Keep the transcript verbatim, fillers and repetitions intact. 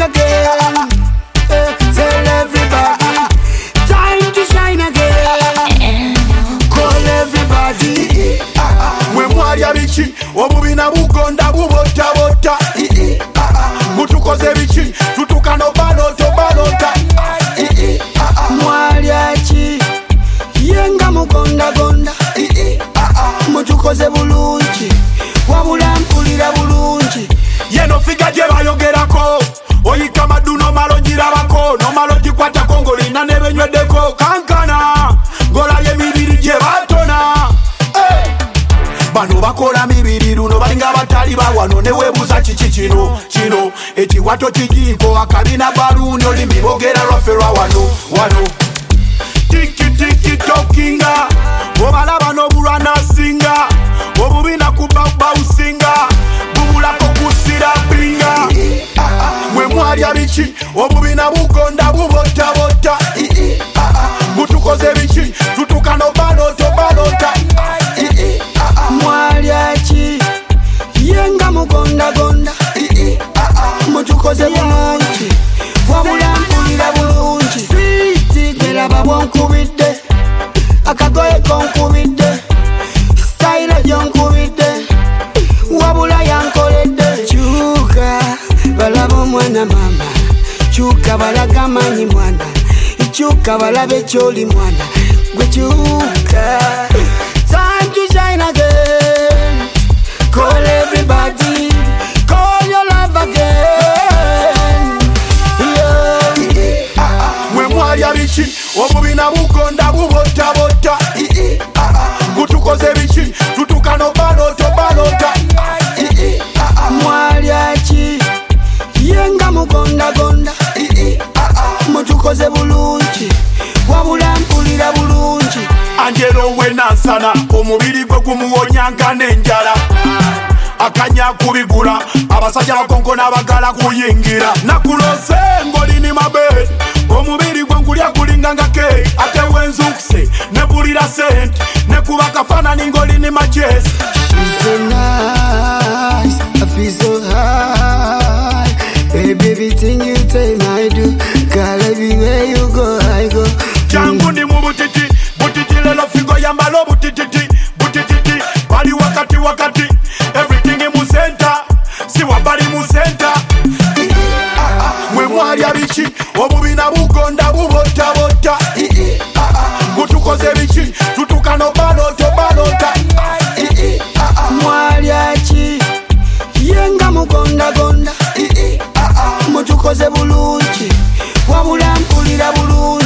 again. Eh, tell everybody, time to shine again. Call everybody. Mwe mwalya biki obubina bugonda bubota bota. Mutukoze biki tutukano balota balota. Mwalya ki yenga mugonda gonda. Mutukoze bulungi wabula mpulira bulungi. Yeno figa gye bayogerako oyika maduno malo girabako nomalo gikwatako ng'olina ne benyweddeko kankana ng'olabye emibiri gye batona. Hey! Bano bakola mibiri luno balinga batali bawano ne weebuuza kiki kino kino ekiwato kigiiko akabina baluuni olimi boogera lwaffe lwa wano wano. Tiki tiki tokinga obalaba n'obulwa nasinga obubina kubabawusinga bubulako kusira binga. Mwe mwalya biki obubina bugonda bubota bota. Mutukoze biki tutukano balota balota. Mwalya ki yenga mugonda gonda. Mutukoze bulungi wabula mpulira bulungi. Switi geraba bwonkubidde akagoye konkubidde style gyonkubidde wabula yankoledde. Kyuka balaba omwana mama, kyuka balaga amanyi mwana, kyuka balabe kyoli mwana gwe kyuka. Time to shine again. Call everybody, call your love again. Yeah. Mwe mwalya biki obubina bugonda bubota bota. Mutukoze biki tutukano balota balota. Mwalya ki yenga mugonda gonda. Mutukoze bulungi wabula mpulira bulungi. Angelo we nansana omubiri gwe gumuwonyanga n'enjala. Akanya kubigula abasajja bakonko n'abagala kuyingira. Nakulose ng'olini mabe omubiri gwe ngulya gulinga nga ke. Ate wenzukuse nebulira sente nekuba kafaanani ng'olini majesi. She's so nice, I feel so high. Baby, everything you tell me I do. Girl, everywhere you go I go. Jangu ndi mu butiti butiti lelo figo ya malo butiti butiti bali wakati wakati. Everything in mu center si wabali mu center. Mwe mwalya biki obubina bugonda bubota bota. Mutukoze biki tutukano balota balota. Mwalya ki yenga mugonda gonda. Mutukoze bulungi wabula mpulira bulungi.